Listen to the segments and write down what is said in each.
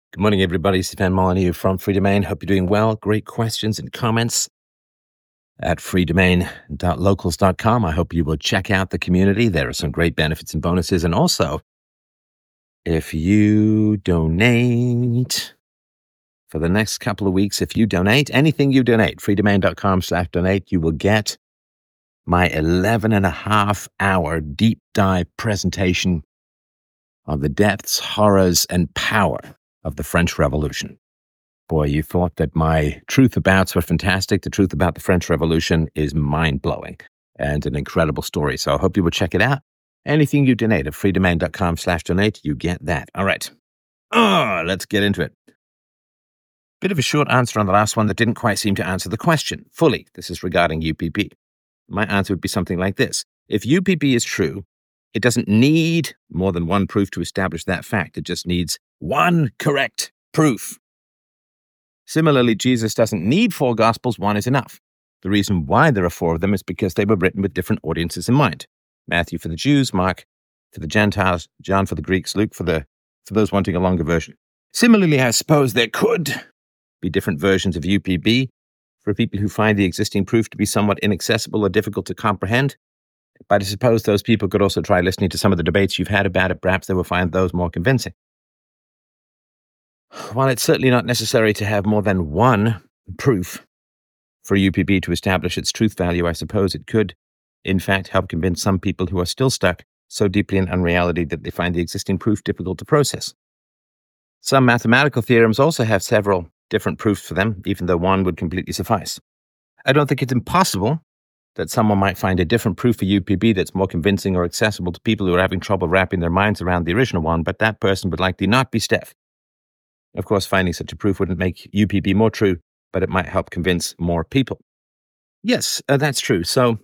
Good morning, everybody. Stefan Molyneux from Free Domain. Hope you're doing well. Great questions and comments at freedomain.locals.com. I hope you will check out the community. There are some great benefits and bonuses. And also, if you donate for the next couple of weeks, if you donate, anything you donate, freedomain.com/donate, you will get my 11.5-hour deep dive presentation on the depths, horrors, and power of the French Revolution. Boy, you thought that my truth abouts were fantastic. The truth about the French Revolution is mind-blowing and an incredible story. So I hope you will check it out. Anything you donate at freedomain.com/donate, you get that. All right. Let's get into it. Bit of a short answer on the last one that didn't quite seem to answer the question fully. This is regarding UPB. My answer would be something like this. If UPB is true, it doesn't need more than one proof to establish that fact. It just needs one correct proof. Similarly, Jesus doesn't need 4 Gospels. 1 is enough. The reason why there are 4 of them is because they were written with different audiences in mind. Matthew for the Jews, Mark for the Gentiles, John for the Greeks, Luke for those wanting a longer version. Similarly, I suppose there could be different versions of UPB for people who find the existing proof to be somewhat inaccessible or difficult to comprehend. But I suppose those people could also try listening to some of the debates you've had about it. Perhaps they will find those more convincing. While it's certainly not necessary to have more than one proof for UPB to establish its truth value, I suppose it could, in fact, help convince some people who are still stuck so deeply in unreality that they find the existing proof difficult to process. Some mathematical theorems also have several different proofs for them, even though one would completely suffice. I don't think it's impossible that someone might find a different proof for UPB that's more convincing or accessible to people who are having trouble wrapping their minds around the original one, but that person would likely not be Steph. Of course, finding such a proof wouldn't make UPB more true, but it might help convince more people. Yes, that's true. So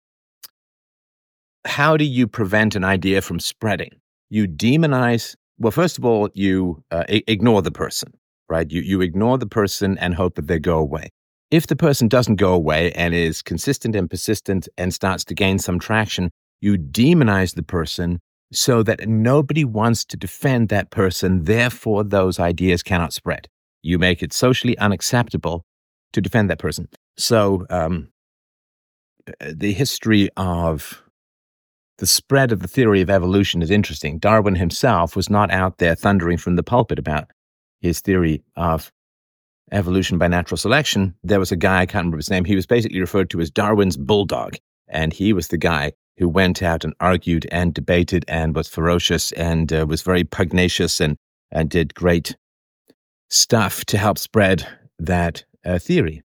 how do you prevent an idea from spreading? You demonize. Well, first of all, you ignore the person, right? You ignore the person and hope that they go away. If the person doesn't go away and is consistent and persistent and starts to gain some traction, you demonize the person so that nobody wants to defend that person. Therefore, those ideas cannot spread. You make it socially unacceptable to defend that person. So the history of the spread of the theory of evolution is interesting. Darwin himself was not out there thundering from the pulpit about his theory of evolution by natural selection. There was a guy, I can't remember his name, he was basically referred to as Darwin's bulldog. And he was the guy who went out and argued and debated and was ferocious and was very pugnacious and did great stuff to help spread that theory.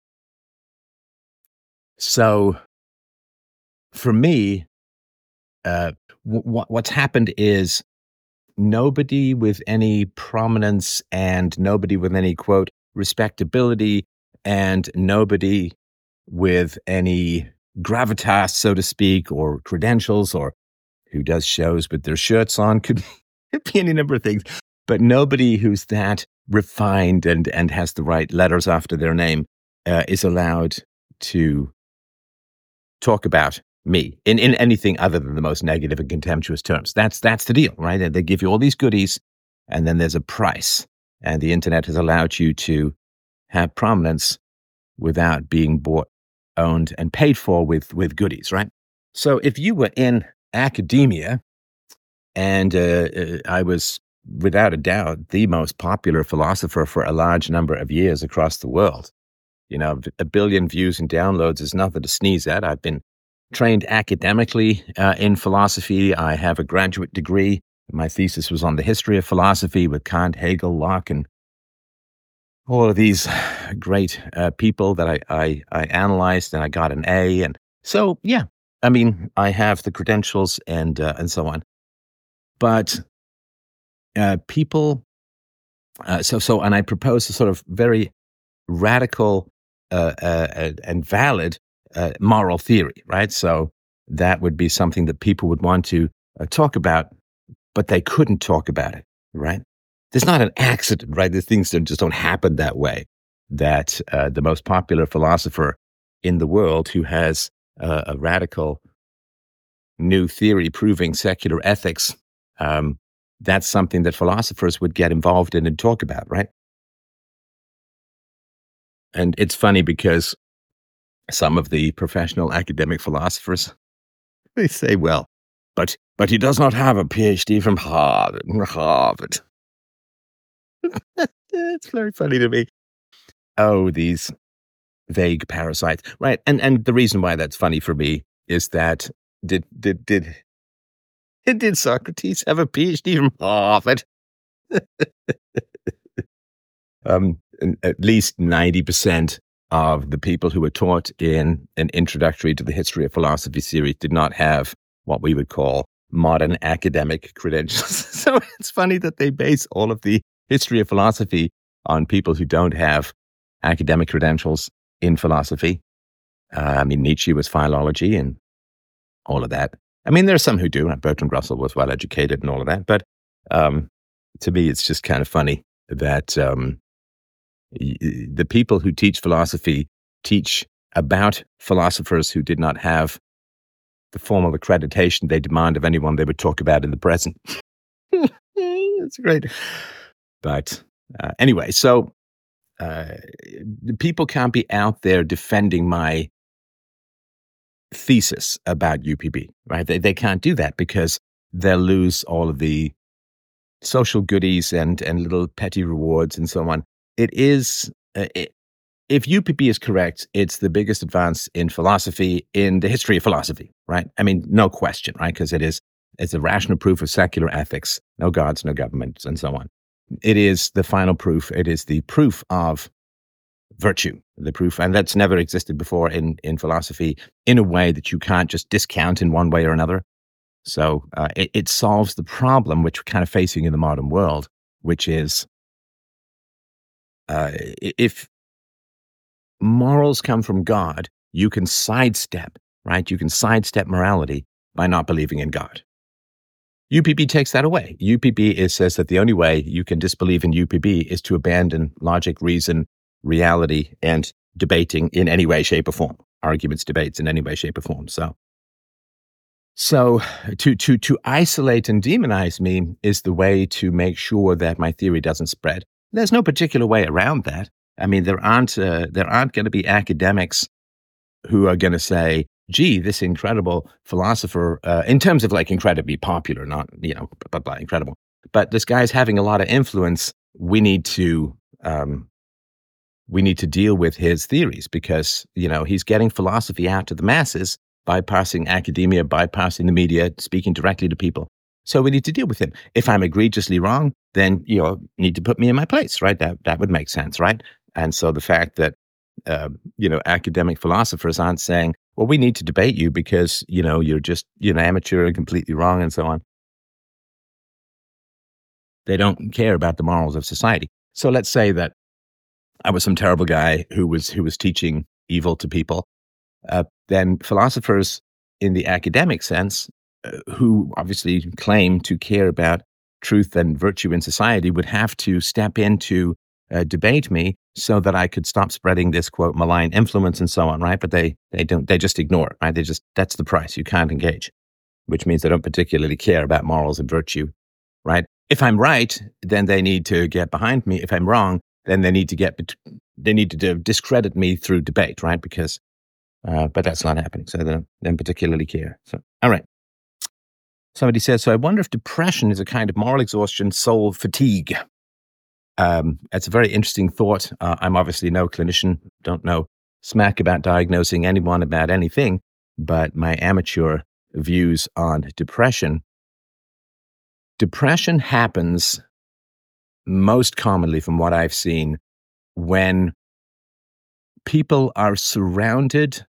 So for me, what's happened is nobody with any prominence and nobody with any, quote, respectability and nobody with any gravitas, so to speak, or credentials, or who does shows with their shirts on, could be any number of things, but nobody who's that refined and has the right letters after their name is allowed to talk about me in anything other than the most negative and contemptuous terms. That's the deal, right? And they give you all these goodies, and then there's a price. And the internet has allowed you to have prominence without being bought, owned, and paid for with goodies, right? So if you were in academia, and I was, without a doubt, the most popular philosopher for a large number of years across the world, 1 billion views and downloads is nothing to sneeze at. I've been trained academically in philosophy. I have a graduate degree. My thesis was on the history of philosophy with Kant, Hegel, Locke, and all of these great people that I analyzed, and I got an A. And so, yeah, I mean, I have the credentials and so on. But people, and I propose a sort of very radical and valid moral theory, right? So that would be something that people would want to talk about, but they couldn't talk about it, right? There's not an accident, right? These things just don't happen that way. That the most popular philosopher in the world who has a radical new theory proving secular ethics that's something that philosophers would get involved in and talk about, right? And it's funny because some of the professional academic philosophers, they say, well, but he does not have a PhD from Harvard. It's very funny to me. Oh, these vague parasites, right? And the reason why that's funny for me is that did Socrates have a PhD from Harvard? At least 90% of the people who were taught in an introductory to the history of philosophy series did not have what we would call modern academic credentials. So it's funny that they base all of the history of philosophy on people who don't have academic credentials in philosophy. I mean, Nietzsche was philology and all of that. I mean, there are some who do. Bertrand Russell was well educated and all of that. But to me, it's just kind of funny that the people who teach philosophy teach about philosophers who did not have the formal accreditation they demand of anyone they would talk about in the present. It's great. But anyway, so people can't be out there defending my thesis about UPB, right? They can't do that because they'll lose all of the social goodies and little petty rewards and so on. It is, if UPB is correct, it's the biggest advance in philosophy in the history of philosophy, right? I mean, no question, right? Because it's a rational proof of secular ethics, no gods, no governments, and so on. It is the final proof. It is the proof of virtue, the proof, and that's never existed before in philosophy in a way that you can't just discount in one way or another. So it solves the problem which we're kind of facing in the modern world, which is if morals come from God, you can sidestep, right? You can sidestep morality by not believing in God. UPB takes that away. UPB says that the only way you can disbelieve in UPB is to abandon logic, reason, reality, and debating in any way, shape, or form. Arguments, debates in any way, shape, or form. So to isolate and demonize me is the way to make sure that my theory doesn't spread. There's no particular way around that. I mean, there aren't going to be academics who are going to say, gee, this incredible philosopher, in terms of like incredibly popular, not, blah, blah, blah, incredible. But this guy's having a lot of influence. We need to deal with his theories because, he's getting philosophy out to the masses, bypassing academia, bypassing the media, speaking directly to people. So we need to deal with him. If I'm egregiously wrong, then, you need to put me in my place, right? That would make sense, right? And so the fact that, academic philosophers aren't saying, well, we need to debate you because, you're just, amateur and completely wrong and so on. They don't care about the morals of society. So let's say that I was some terrible guy who was teaching evil to people. Then philosophers in the academic sense, who obviously claim to care about truth and virtue in society, would have to step in to debate me so that I could stop spreading this, quote, malign influence and so on, right? But they just ignore it, right? That's the price. You can't engage, which means they don't particularly care about morals and virtue, right? If I'm right, then they need to get behind me. If I'm wrong, then they need to discredit me through debate, right? Because, but that's not happening. So they don't particularly care. So, all right. Somebody says, so I wonder if depression is a kind of moral exhaustion, soul fatigue. It's a very interesting thought. I'm obviously no clinician, don't know smack about diagnosing anyone about anything, but my amateur views on depression happens most commonly, from what I've seen, when people are surrounded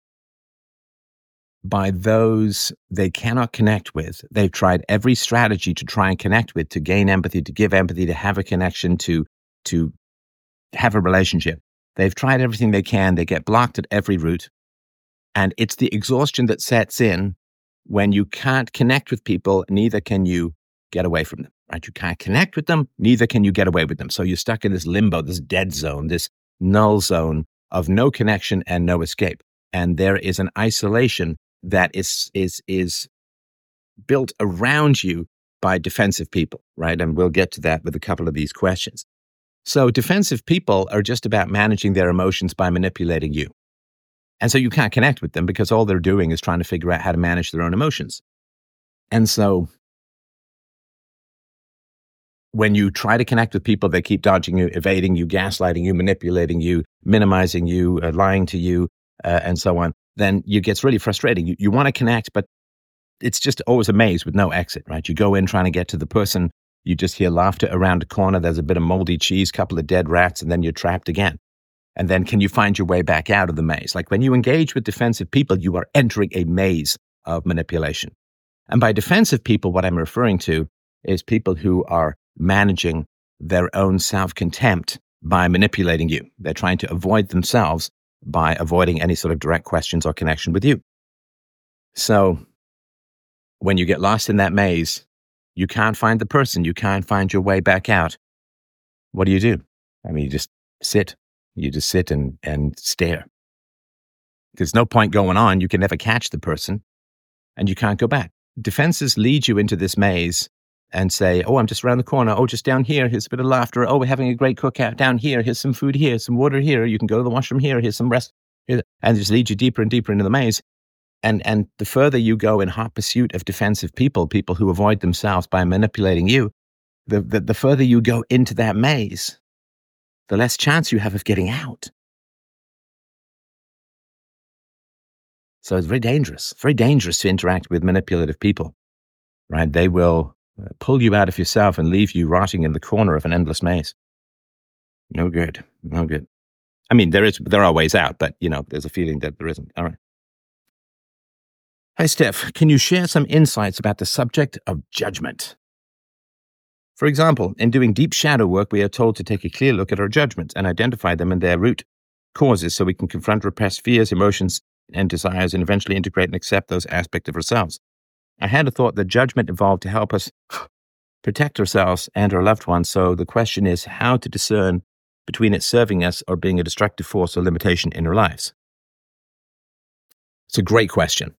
by those they cannot connect with. They've tried every strategy to try and connect with, to gain empathy, to give empathy, to have a connection, to have a relationship. They've tried everything they can. They get blocked at every route. And it's the exhaustion that sets in when you can't connect with people, neither can you get away from them, right? You can't connect with them, neither can you get away with them. So you're stuck in this limbo, this dead zone, this null zone of no connection and no escape. And there is an isolation that is built around you by defensive people, right? And we'll get to that with a couple of these questions. So defensive people are just about managing their emotions by manipulating you. And so you can't connect with them because all they're doing is trying to figure out how to manage their own emotions. And so when you try to connect with people, they keep dodging you, evading you, gaslighting you, manipulating you, minimizing you, lying to you, and so on, then it gets really frustrating. You want to connect, but it's just always a maze with no exit, right? You go in trying to get to the person, you just hear laughter around a corner, there's a bit of moldy cheese, couple of dead rats, and then you're trapped again. And then can you find your way back out of the maze? Like when you engage with defensive people, you are entering a maze of manipulation. And by defensive people, what I'm referring to is people who are managing their own self-contempt by manipulating you. They're trying to avoid themselves by avoiding any sort of direct questions or connection with you. So when you get lost in that maze, you can't find the person, you can't find your way back out. What do? I mean, you just sit. You just sit and stare. There's no point going on. You can never catch the person and you can't go back. Defenses lead you into this maze and say, oh, I'm just around the corner. Oh, just down here. Here's a bit of laughter. Oh, we're having a great cookout down here. Here's some food here, some water here. You can go to the washroom here. Here's some rest. Here. And just lead you deeper and deeper into the maze. And the further you go in hot pursuit of defensive people who avoid themselves by manipulating you, the further you go into that maze, the less chance you have of getting out. So it's very dangerous to interact with manipulative people, right? They will pull you out of yourself and leave you rotting in the corner of an endless maze. No good. I mean, there are ways out, but, there's a feeling that there isn't. All right. Hi, Steph. Can you share some insights about the subject of judgment? For example, in doing deep shadow work, we are told to take a clear look at our judgments and identify them and their root causes so we can confront repressed fears, emotions, and desires and eventually integrate and accept those aspects of ourselves. I had a thought that judgment evolved to help us protect ourselves and our loved ones. So the question is how to discern between it serving us or being a destructive force or limitation in our lives. It's a great question.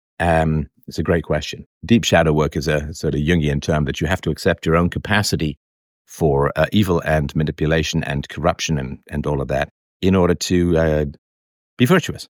Deep shadow work is a sort of Jungian term that you have to accept your own capacity for evil and manipulation and corruption and all of that in order to be virtuous.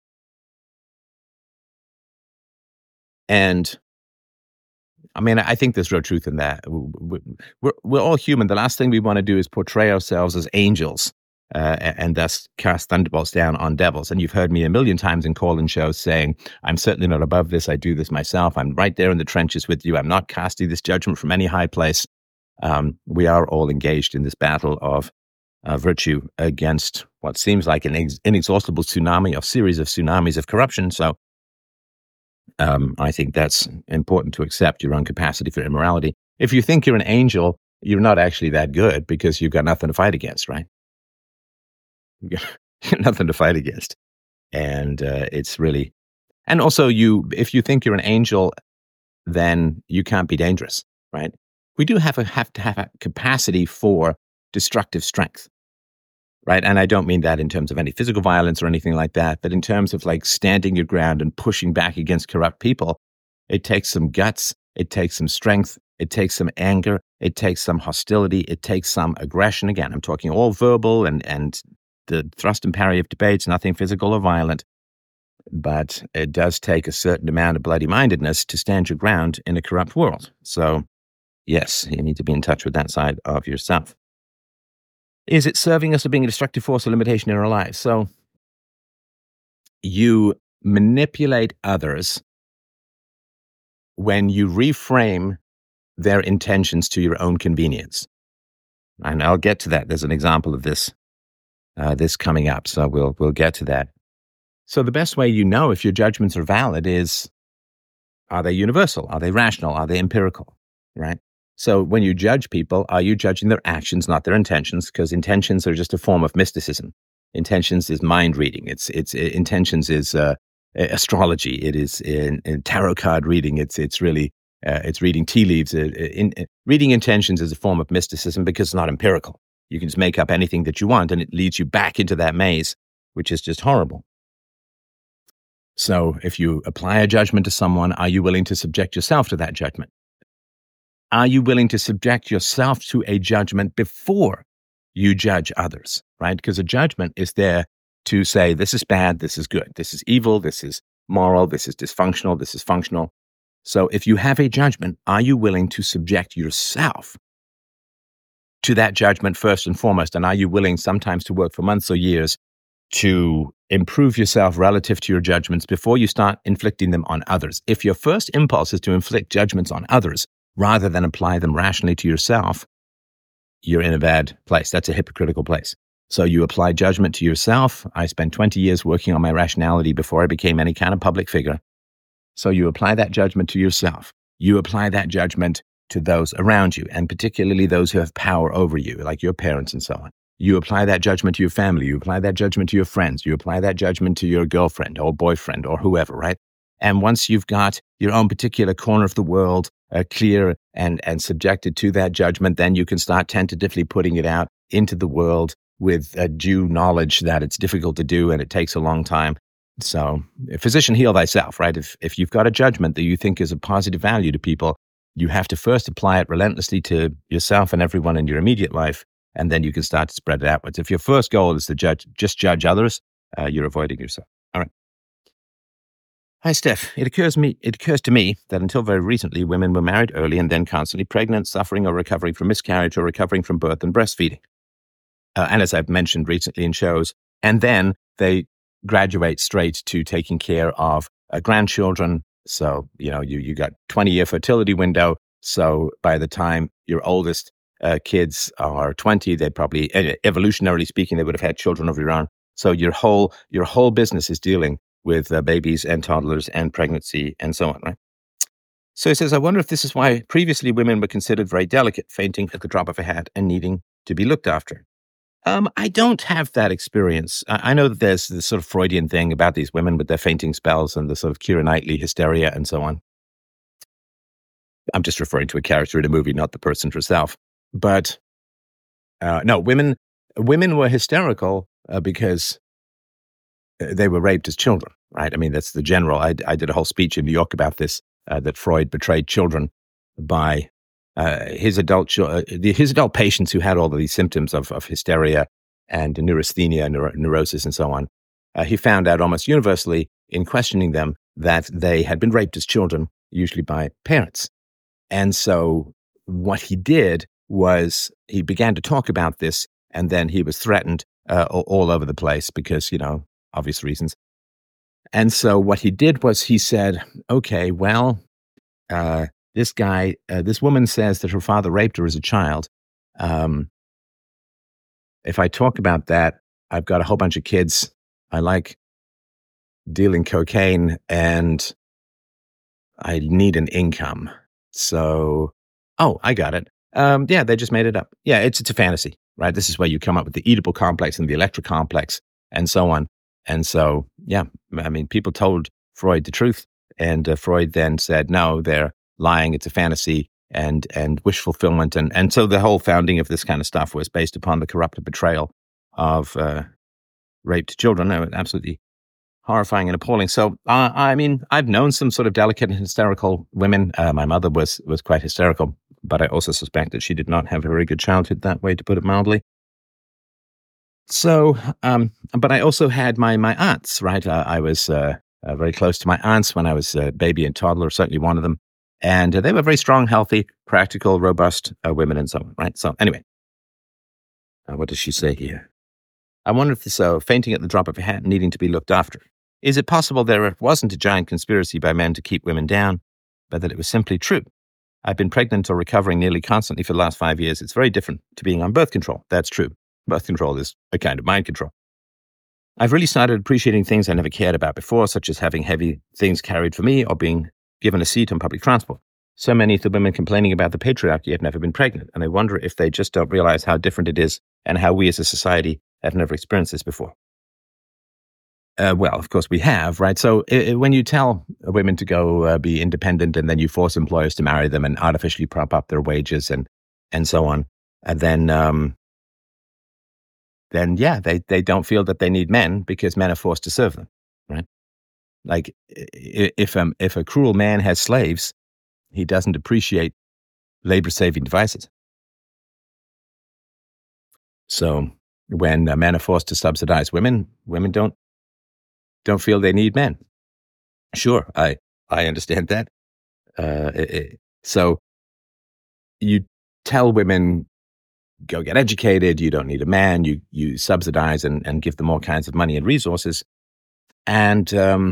And I mean, I think there's real truth in that. We're all human. The last thing we want to do is portray ourselves as angels and thus cast thunderbolts down on devils. And you've heard me a million times in call-in shows saying, I'm certainly not above this. I do this myself. I'm right there in the trenches with you. I'm not casting this judgment from any high place. We are all engaged in this battle of virtue against what seems like an inexhaustible tsunami, a series of tsunamis of corruption. So I think that's important to accept your own capacity for immorality. If you think you're an angel, you're not actually that good because you've got nothing to fight against, right? You've got nothing to fight against. And it's really, and also if you think you're an angel, then you can't be dangerous, right? We do have to have a capacity for destructive strength, right? And I don't mean that in terms of any physical violence or anything like that, but in terms of like standing your ground and pushing back against corrupt people. It takes some guts, it takes some strength, it takes some anger, it takes some hostility, it takes some aggression. Again, I'm talking all verbal and the thrust and parry of debates, nothing physical or violent. But it does take a certain amount of bloody-mindedness to stand your ground in a corrupt world. So, yes, you need to be in touch with that side of yourself. Is it serving us or being a destructive force or limitation in our lives? So, you manipulate others when you reframe their intentions to your own convenience. And I'll get to that. There's an example of this coming up, so we'll get to that. So the best way you know if your judgments are valid is, are they universal? Are they rational? Are they empirical? Right? So when you judge people, are you judging their actions, not their intentions? Because intentions are just a form of mysticism. Intentions is mind reading. Intentions is astrology. It is in tarot card reading. It's really it's reading tea leaves. Reading intentions is a form of mysticism because it's not empirical. You can just make up anything that you want, and it leads you back into that maze, which is just horrible. So if you apply a judgment to someone, are you willing to subject yourself to that judgment? Are you willing to subject yourself to a judgment before you judge others, right? Because a judgment is there to say, this is bad, this is good, this is evil, this is moral, this is dysfunctional, this is functional. So if you have a judgment, are you willing to subject yourself to that judgment first and foremost? And are you willing sometimes to work for months or years to improve yourself relative to your judgments before you start inflicting them on others? If your first impulse is to inflict judgments on others rather than apply them rationally to yourself, you're in a bad place. That's a hypocritical place. So you apply judgment to yourself. I spent 20 years working on my rationality before I became any kind of public figure. So you apply that judgment to yourself. You apply that judgment to those around you, and particularly those who have power over you, like your parents and so on. You apply that judgment to your family. You apply that judgment to your friends. You apply that judgment to your girlfriend or boyfriend or whoever, right? And once you've got your own particular corner of the world clear and subjected to that judgment, then you can start tentatively putting it out into the world with due knowledge that it's difficult to do and it takes a long time. So, physician, heal thyself, right? If you've got a judgment that you think is of positive value to people, you have to first apply it relentlessly to yourself and everyone in your immediate life, and then you can start to spread it outwards. If your first goal is to just judge others, you're avoiding yourself. All right. Hi, Steph. It occurs to me that until very recently, women were married early and then constantly pregnant, suffering or recovering from miscarriage or recovering from birth and breastfeeding. And as I've mentioned recently in shows, and then they graduate straight to taking care of grandchildren. So, you got 20-year fertility window. So by the time your oldest kids are 20, they probably, evolutionarily speaking, they would have had children of their own. So your whole business is dealing with babies and toddlers and pregnancy and so on, right? So he says, I wonder if this is why previously women were considered very delicate, fainting at the drop of a hat and needing to be looked after. I don't have that experience. I know that there's this sort of Freudian thing about these women with their fainting spells and the sort of Keira Knightley hysteria and so on. I'm just referring to a character in a movie, not the person herself. But no, women were hysterical because they were raped as children, right? I mean, that's the general. I did a whole speech in New York about this, that Freud betrayed children by his adult patients who had all of these symptoms of hysteria and neurasthenia, neurosis, and so on. He found out almost universally in questioning them that they had been raped as children, usually by parents. And so what he did was he began to talk about this, and then he was threatened all over the place because, obvious reasons. And so what he did was he said, okay, well, this woman says that her father raped her as a child. If I talk about that, I've got a whole bunch of kids. I like dealing cocaine and I need an income. So, I got it. Yeah, they just made it up. Yeah, it's a fantasy, right? This is where you come up with the Oedipal complex and the Electra complex and so on. And so, yeah, I mean, people told Freud the truth, and Freud then said, no, they're lying, it's a fantasy, and wish fulfillment. And so the whole founding of this kind of stuff was based upon the corrupted betrayal of raped children. Absolutely horrifying and appalling. So, I mean, I've known some sort of delicate and hysterical women. My mother was quite hysterical, but I also suspect that she did not have a very good childhood that way, to put it mildly. So, but I also had my aunts, right? I was very close to my aunts when I was a baby and toddler, certainly one of them. And they were very strong, healthy, practical, robust women and so on, right? So anyway, what does she say here? I wonder if this fainting at the drop of a hat, needing to be looked after. Is it possible there wasn't a giant conspiracy by men to keep women down, but that it was simply true? I've been pregnant or recovering nearly constantly for the last 5 years. It's very different to being on birth control. That's true. Birth control is a kind of mind control. I've really started appreciating things I never cared about before, such as having heavy things carried for me or being given a seat on public transport. So many of the women complaining about the patriarchy have never been pregnant, and I wonder if they just don't realize how different it is and how we as a society have never experienced this before. Well, of course we have, right? So when you tell women to go be independent and then you force employers to marry them and artificially prop up their wages and so on, and then yeah, they don't feel that they need men because men are forced to serve them, right? Like if a cruel man has slaves, he doesn't appreciate labor-saving devices. So when men are forced to subsidize women, women don't feel they need men. Sure, I understand that. So you tell women, go get educated, you don't need a man, you subsidize and give them all kinds of money and resources, and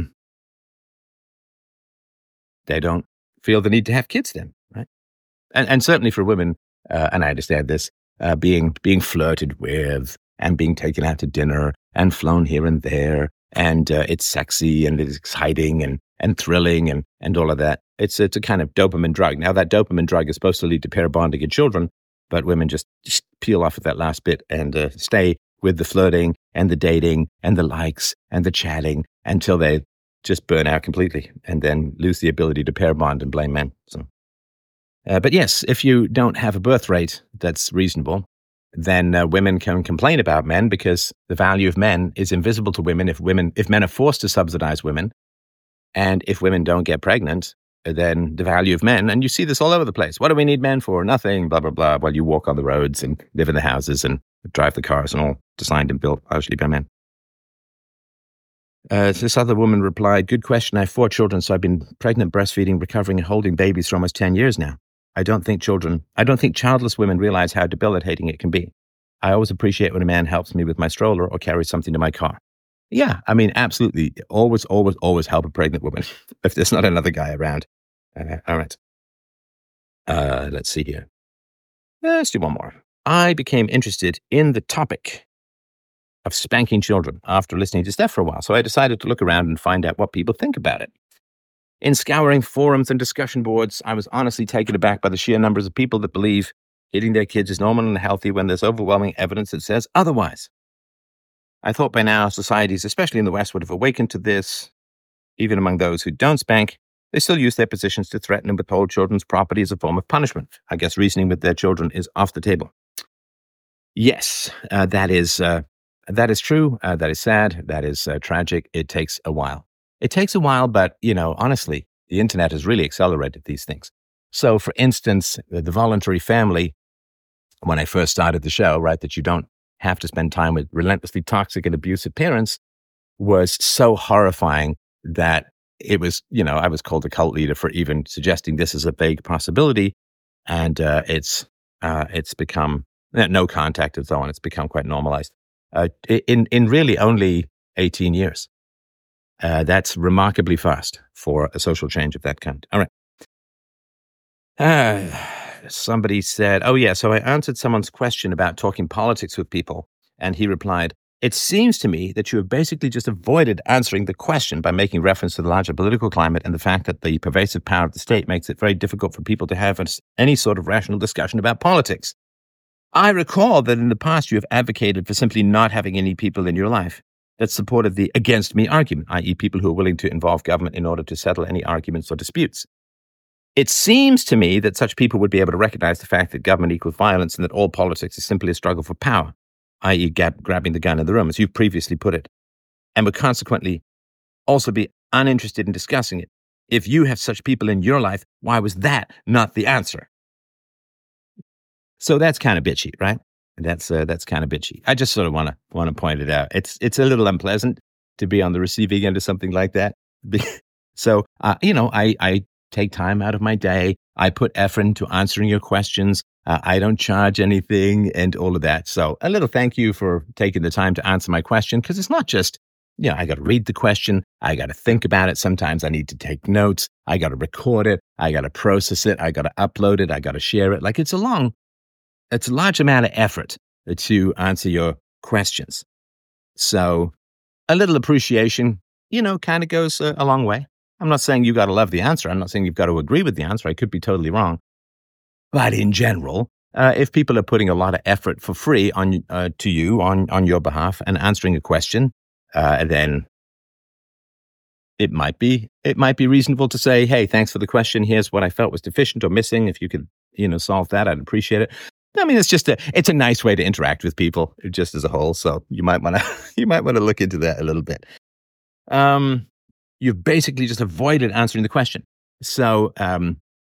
they don't feel the need to have kids then, right? And certainly for women, and I understand this, being flirted with and being taken out to dinner and flown here and there, and it's sexy and it's exciting and thrilling and all of that. It's a kind of dopamine drug. Now that dopamine drug is supposed to lead to pair bonding in children, but women just peel off at that last bit and stay with the flirting and the dating and the likes and the chatting until they just burn out completely and then lose the ability to pair bond and blame men. So. But yes, if you don't have a birth rate that's reasonable, then women can complain about men because the value of men is invisible to women. If men are forced to subsidize women, and if women don't get pregnant, then the value of men, and you see this all over the place. What do we need men for? Nothing, blah, blah, blah, while you walk on the roads and live in the houses and drive the cars and all designed and built largely by men. This other woman replied, good question. I have 4 children, so I've been pregnant, breastfeeding, recovering, and holding babies for almost 10 years now. I don't think childless women realize how debilitating it can be. I always appreciate when a man helps me with my stroller or carries something to my car. Yeah, I mean, absolutely. Always, always, always help a pregnant woman if there's not another guy around. All right. Let's see here. Let's do one more. I became interested in the topic of spanking children after listening to Steph for a while, so I decided to look around and find out what people think about it. In scouring forums and discussion boards, I was honestly taken aback by the sheer numbers of people that believe hitting their kids is normal and healthy when there's overwhelming evidence that says otherwise. I thought by now societies, especially in the West, would have awakened to this. Even among those who don't spank, they still use their positions to threaten and withhold children's property as a form of punishment. I guess reasoning with their children is off the table. Yes, that is true. That is sad. That is tragic. It takes a while. But, honestly, the internet has really accelerated these things. So, for instance, the voluntary family, when I first started the show, right, that you don't have to spend time with relentlessly toxic and abusive parents, was so horrifying that it was, I was called a cult leader for even suggesting this as a vague possibility. And it's become no contact and so on. It's become quite normalized in really only 18 years. That's remarkably fast for a social change of that kind. All right. Somebody said, oh yeah, so I answered someone's question about talking politics with people, and he replied, it seems to me that you have basically just avoided answering the question by making reference to the larger political climate and the fact that the pervasive power of the state makes it very difficult for people to have any sort of rational discussion about politics. I recall that in the past you have advocated for simply not having any people in your life that supported the against me argument, i.e. people who are willing to involve government in order to settle any arguments or disputes. It seems to me that such people would be able to recognize the fact that government equals violence and that all politics is simply a struggle for power, i.e. grabbing the gun in the room, as you've previously put it, and would consequently also be uninterested in discussing it. If you have such people in your life, why was that not the answer? So that's kind of bitchy, right? That's kind of bitchy. I just sort of want to point it out. It's a little unpleasant to be on the receiving end of something like that. So I take time out of my day. I put effort into answering your questions. I don't charge anything and all of that. So a little thank you for taking the time to answer my question, because it's not just, I got to read the question. I got to think about it. Sometimes I need to take notes. I got to record it. I got to process it. I got to upload it. I got to share it. Like it's a large amount of effort to answer your questions. So a little appreciation, kind of goes a long way. I'm not saying you got to love the answer. I'm not saying you've got to agree with the answer. I could be totally wrong. But in general, if people are putting a lot of effort for free to you on your behalf and answering a question, then it might be reasonable to say, hey, thanks for the question. Here's what I felt was deficient or missing. If you could, solve that, I'd appreciate it. I mean, it's a nice way to interact with people just as a whole. So you might want to look into that a little bit. You've basically just avoided answering the question. So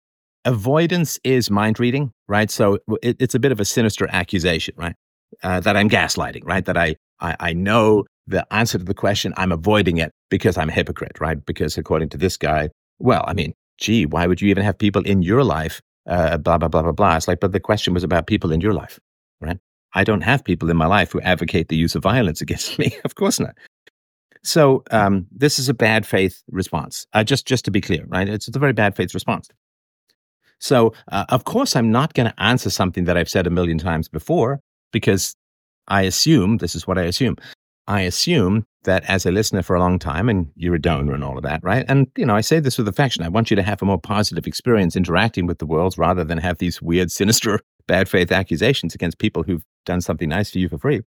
avoidance is mind reading, right? So it's a bit of a sinister accusation, right? That I'm gaslighting, right? That I know the answer to the question, I'm avoiding it because I'm a hypocrite, right? Because according to this guy, well, I mean, gee, why would you even have people in your life? Blah, blah, blah, blah, blah. It's like, but the question was about people in your life, right? I don't have people in my life who advocate the use of violence against me. Of course not. So this is a bad faith response. Just to be clear, right? It's a very bad faith response. So of course, I'm not going to answer something that I've said a million times before, because I assume, this is what I assume. I assume that as a listener for a long time, and you're a donor and all of that, right? And, I say this with affection. I want you to have a more positive experience interacting with the world rather than have these weird, sinister, bad faith accusations against people who've done something nice for you for free.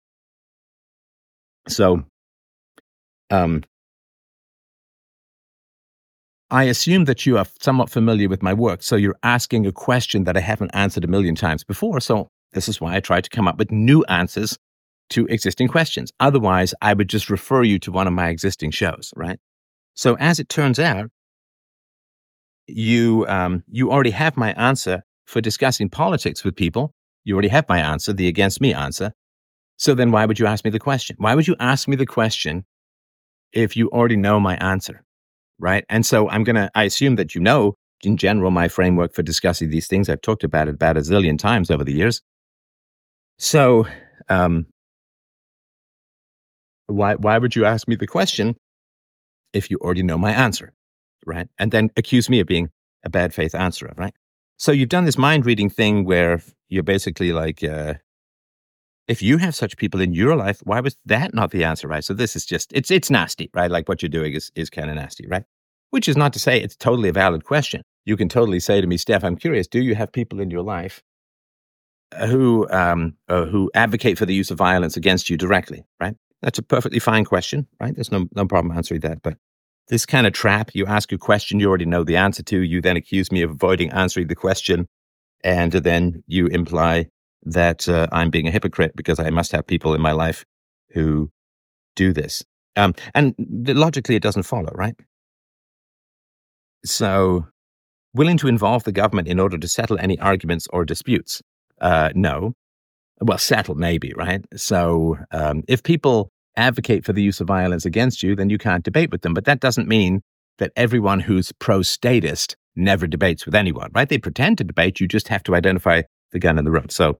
So, I assume that you are somewhat familiar with my work. So you're asking a question that I haven't answered a million times before. So this is why I try to come up with new answers to existing questions. Otherwise, I would just refer you to one of my existing shows, right? So as it turns out, you already have my answer for discussing politics with people. You already have my answer, the against me answer. So then why would you ask me the question? Why would you ask me the question if you already know my answer, right? And so I assume that in general, my framework for discussing these things. I've talked about it about a zillion times over the years. So, why would you ask me the question if you already know my answer, right? And then accuse me of being a bad faith answerer, right? So you've done this mind reading thing where you're basically like, if you have such people in your life, why was that not the answer, right? So this is just, it's nasty, right? Like what you're doing is kind of nasty, right? Which is not to say it's totally a valid question. You can totally say to me, Steph, I'm curious, do you have people in your life who advocate for the use of violence against you directly, right? That's a perfectly fine question, right? There's no problem answering that. But this kind of trap, you ask a question you already know the answer to, you then accuse me of avoiding answering the question, and then you imply that I'm being a hypocrite because I must have people in my life who do this. And logically, it doesn't follow, right? So, willing to involve the government in order to settle any arguments or disputes? No. Well, settle maybe, right? So if people advocate for the use of violence against you, then you can't debate with them. But that doesn't mean that everyone who's pro-statist never debates with anyone, right? They pretend to debate. You just have to identify the gun in the room. So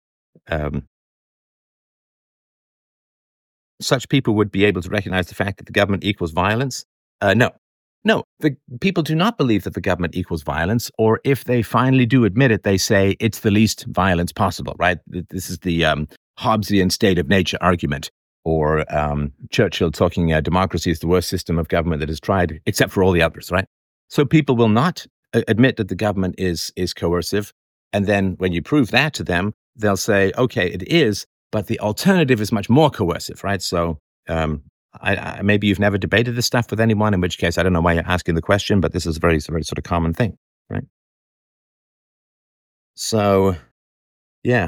such people would be able to recognize the fact that the government equals violence? No, the people do not believe that the government equals violence, or if they finally do admit it, they say it's the least violence possible, right? This is the Hobbesian state of nature argument, or Churchill talking democracy is the worst system of government that is tried, except for all the others, right? So people will not admit that the government is coercive, and then when you prove that to them, they'll say, okay, it is, but the alternative is much more coercive, right? So maybe you've never debated this stuff with anyone, in which case I don't know why you're asking the question, but this is a very, very sort of common thing, right? So, yeah,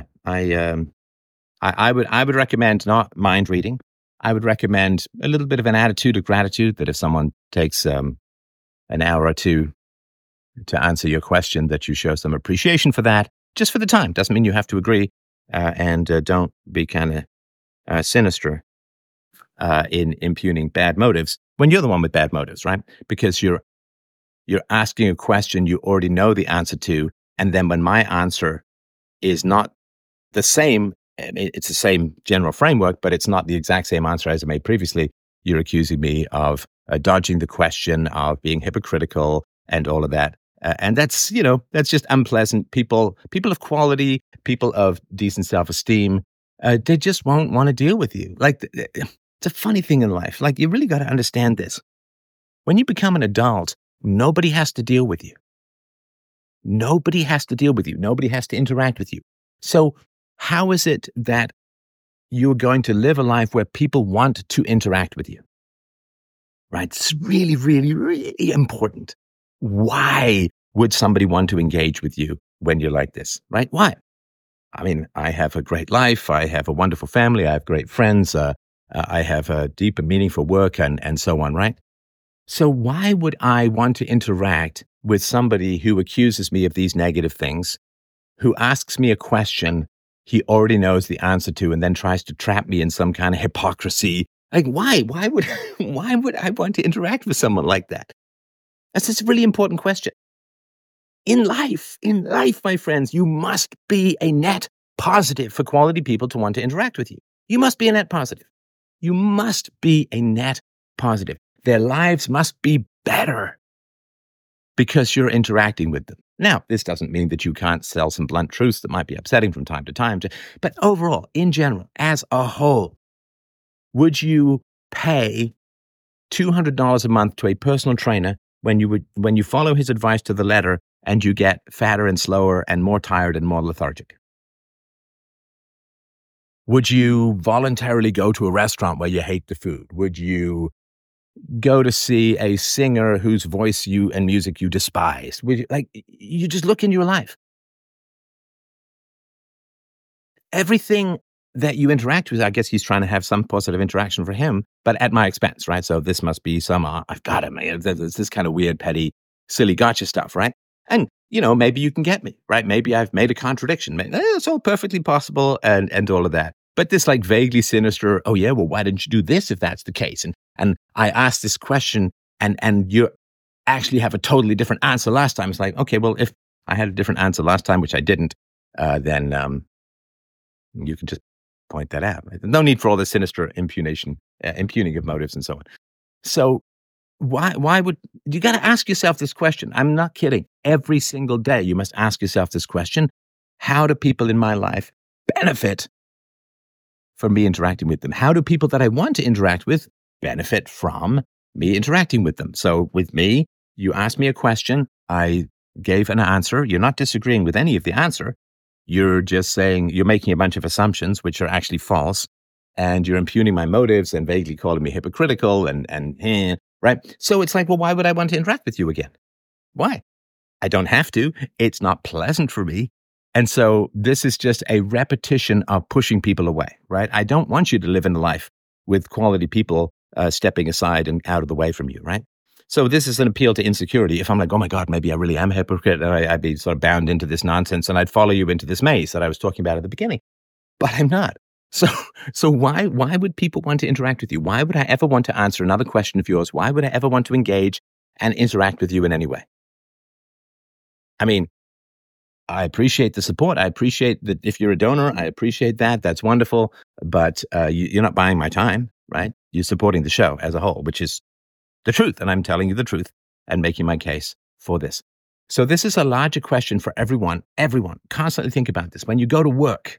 I would recommend not mind reading. I would recommend a little bit of an attitude of gratitude, that if someone takes an hour or two to answer your question, that you show some appreciation for that, just for the time. Doesn't mean you have to agree, and don't be kind of sinister in impugning bad motives when you're the one with bad motives, right? Because you're asking a question you already know the answer to, and then when my answer is not the same, it's the same general framework, but it's not the exact same answer as I made previously, you're accusing me of dodging the question, of being hypocritical, and all of that. And that's just unpleasant. People of quality, people of decent self-esteem, they just won't want to deal with you. Like, it's a funny thing in life. Like, you really got to understand this. When you become an adult, nobody has to deal with you. Nobody has to deal with you. Nobody has to interact with you. So how is it that you're going to live a life where people want to interact with you? Right? It's really, really, really important. Why would somebody want to engage with you when you're like this? Right? Why? I mean, I have a great life. I have a wonderful family. I have great friends. I have a deep and meaningful work, and so on, right? So why would I want to interact with somebody who accuses me of these negative things, who asks me a question he already knows the answer to and then tries to trap me in some kind of hypocrisy. Like, why? Why would I want to interact with someone like that? That's just a really important question. In life, my friends, you must be a net positive for quality people to want to interact with you. You must be a net positive. You must be a net positive. Their lives must be better because you're interacting with them. Now, this doesn't mean that you can't sell some blunt truths that might be upsetting from time to time, but overall, in general, as a whole, would you pay $200 a month to a personal trainer when you follow his advice to the letter and you get fatter and slower and more tired and more lethargic? Would you voluntarily go to a restaurant where you hate the food? Would you go to see a singer whose voice and music you despise? You just look in your life. Everything that you interact with, I guess he's trying to have some positive interaction for him, but at my expense, right? So this must be I've got him. There's this kind of weird, petty, silly gotcha stuff, right? And, maybe you can get me, right? Maybe I've made a contradiction. It's all perfectly possible and all of that. But this like vaguely sinister, oh yeah, well, why didn't you do this if that's the case? And I asked this question and you actually have a totally different answer last time. It's like, okay, well, if I had a different answer last time, which I didn't, then you can just point that out. Right? No need for all the sinister impugning of motives and so on. So why would you got to ask yourself this question? I'm not kidding. Every single day, you must ask yourself this question. How do people in my life benefit from me interacting with them? How do people that I want to interact with benefit from me interacting with them? So with me, you asked me a question. I gave an answer. You're not disagreeing with any of the answer. You're just saying you're making a bunch of assumptions, which are actually false. And you're impugning my motives and vaguely calling me hypocritical right? So it's like, well, why would I want to interact with you again? Why? I don't have to. It's not pleasant for me. And so this is just a repetition of pushing people away, right? I don't want you to live in a life with quality people stepping aside and out of the way from you, right? So this is an appeal to insecurity. If I'm like, oh my God, maybe I really am a hypocrite, and I'd be sort of bound into this nonsense and I'd follow you into this maze that I was talking about at the beginning. But I'm not. So why would people want to interact with you? Why would I ever want to answer another question of yours? Why would I ever want to engage and interact with you in any way? I mean, I appreciate the support. I appreciate that if you're a donor, I appreciate that. That's wonderful. But you're not buying my time, right? You're supporting the show as a whole, which is the truth. And I'm telling you the truth and making my case for this. So this is a larger question for everyone. Everyone, constantly think about this. When you go to work,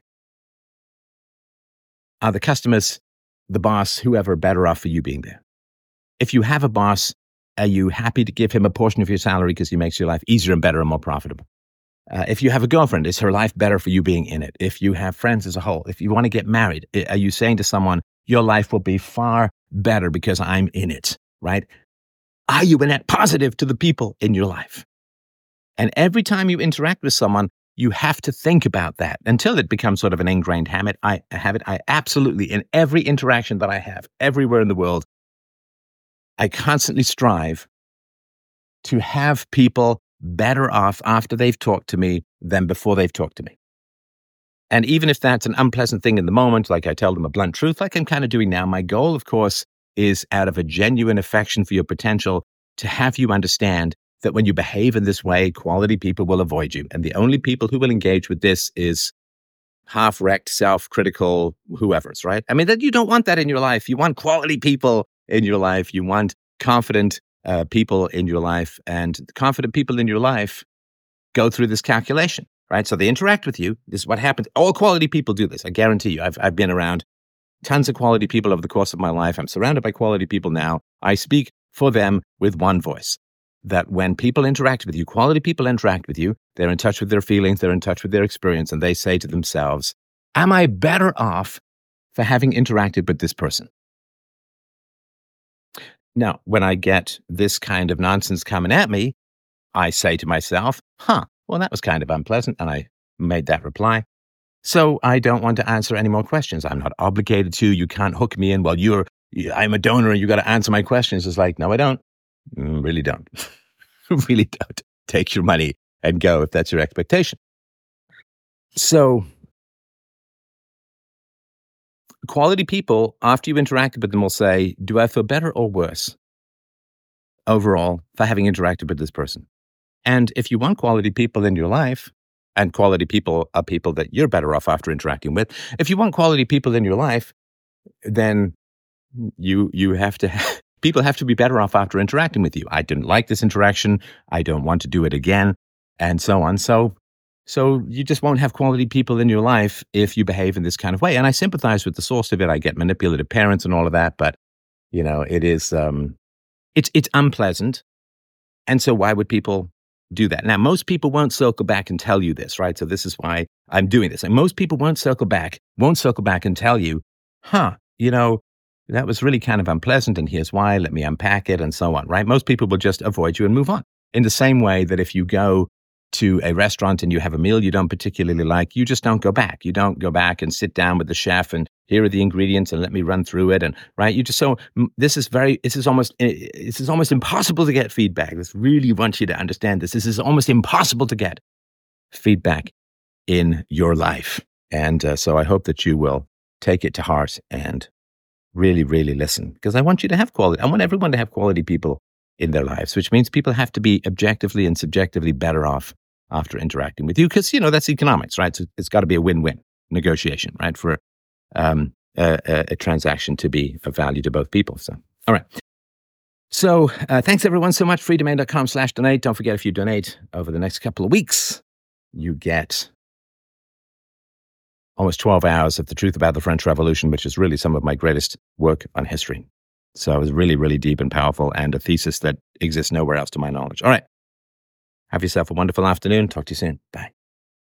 are the customers, the boss, whoever, better off for you being there? If you have a boss, are you happy to give him a portion of your salary because he makes your life easier and better and more profitable? If you have a girlfriend, is her life better for you being in it? If you have friends as a whole, if you want to get married, are you saying to someone, your life will be far better because I'm in it, right? Are you a net positive to the people in your life? And every time you interact with someone, you have to think about that until it becomes sort of an ingrained habit. I absolutely, in every interaction that I have, everywhere in the world, I constantly strive to have people better off after they've talked to me than before they've talked to me. And even if that's an unpleasant thing in the moment, like I tell them a blunt truth, like I'm kind of doing now, my goal, of course, is out of a genuine affection for your potential to have you understand that when you behave in this way, quality people will avoid you. And the only people who will engage with this is half-wrecked, self-critical whoever's, right? I mean, that you don't want that in your life. You want quality people in your life. You want confident people in your life. And confident people in your life go through this calculation, right? So they interact with you. This is what happens. All quality people do this. I guarantee you. I've been around tons of quality people over the course of my life. I'm surrounded by quality people now. I speak for them with one voice. That when people interact with you, quality people interact with you, they're in touch with their feelings, they're in touch with their experience, and they say to themselves, am I better off for having interacted with this person? Now, when I get this kind of nonsense coming at me, I say to myself, well, that was kind of unpleasant, and I made that reply. So I don't want to answer any more questions. I'm not obligated to. You can't hook me in. Well, I'm a donor and you got to answer my questions. It's like, no, I don't. Really don't. Really don't. take your money and go if that's your expectation. So quality people, after you've interacted with them, will say, do I feel better or worse overall for having interacted with this person? And if you want quality people in your life, and quality people are people that you're better off after interacting with, if you want quality people in your life, then you have to people have to be better off after interacting with you. I didn't like this interaction. I don't want to do it again, and so on. So you just won't have quality people in your life if you behave in this kind of way. And I sympathize with the source of it. I get manipulative parents and all of that, but it is it's unpleasant. And so why would people do that? Now, most people won't circle back and tell you this, right? So this is why I'm doing this. And most people won't circle back and tell you, that was really kind of unpleasant, and here's why, let me unpack it, and so on, right? Most people will just avoid you and move on. In the same way that if you go to a restaurant and you have a meal you don't particularly like, you just don't go back. You don't go back and sit down with the chef and here are the ingredients and let me run through it. And right, this is almost impossible to get feedback. This really want you to understand this. This is almost impossible to get feedback in your life. And so I hope that you will take it to heart and really, really listen, because I want you to have quality. I want everyone to have quality people in their lives, which means people have to be objectively and subjectively better off after interacting with you, because, that's economics, right? So it's got to be a win-win negotiation, right? For a transaction to be of value to both people. So, all right. So thanks everyone so much. freedomain.com/donate. Don't forget, if you donate over the next couple of weeks, you get almost 12 hours of The Truth About the French Revolution, which is really some of my greatest work on history. So it was really, really deep and powerful, and a thesis that exists nowhere else to my knowledge. All right. Have yourself a wonderful afternoon. Talk to you soon. Bye.